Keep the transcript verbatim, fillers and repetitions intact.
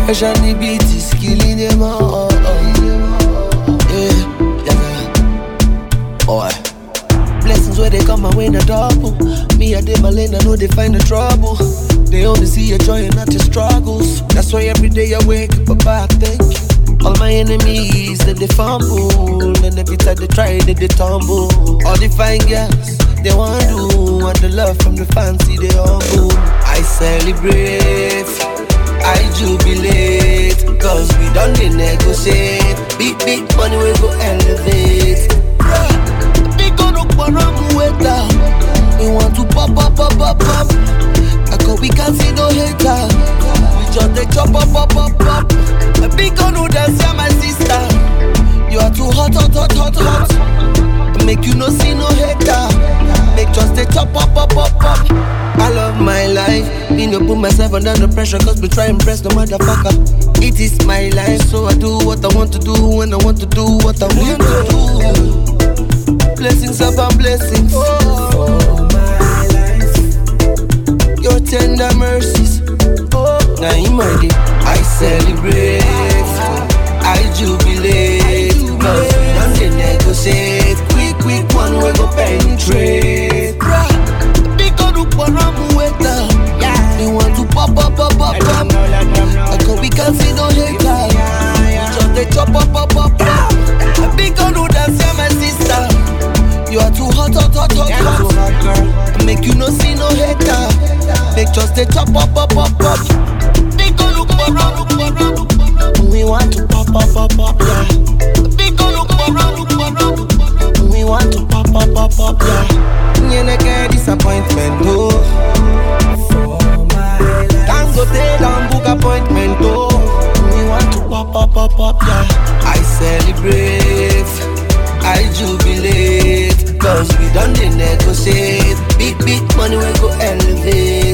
Pressure on the beat is killing them all. Yeah, yeah. Boy. Blessings where they come my way in a double. Me I did my lane, I know they find the trouble. They only see your joy and not your struggles. That's why every day I wake up about thank you. All my enemies, then they fumble. And every time they try, they, they tumble. All the fine girls, they want do. Want the love from the fancy, they humble. I celebrate, I jubilate. Cause we done they negotiate. Big, big money we go elevate. Big on up on we want to pop, pop, pop, pop, pop. Cause we can't see no hater. We just they chop, pop, pop, pop, pop. A big on who dance, yeah, my sister. You are too hot, hot, hot, hot, hot. Make you no see no hater. Make just they chop, pop, pop, pop, pop. I love my life. Me no put myself under the pressure. Cause we try and press no motherfucker. It is my life. So I do what I want to do. When I want to do what I want to do. Blessings upon blessings. Oh, my life. Your tender mercies. Oh, now in my day, I celebrate, I jubilate. Cause we done they negotiate. Quick, quick one we go penetrate. Big on up on Ramueta. They want to pop, pop, pop, pop, pop. Cause we can't see no hater. Just they chop, pop, pop, pop, pop. Big on who dance, yeah, my sister. You are too hot, hot, hot, hot, hot, girl. Make you no see no hater. Make just the chop, pop, pop, pop, pop. Big ol' look around, look around. We want to pop, pop, pop, pop, yeah. Big ol' look around, look around. We want to pop, pop, pop, pop, yeah. You never get disappointment, oh. For my life. Can't go take and book appointment, oh. We want to pop, pop, pop, pop, yeah. I celebrate, I jubilate. Cause we done they negotiate. Big, big money we go elevate.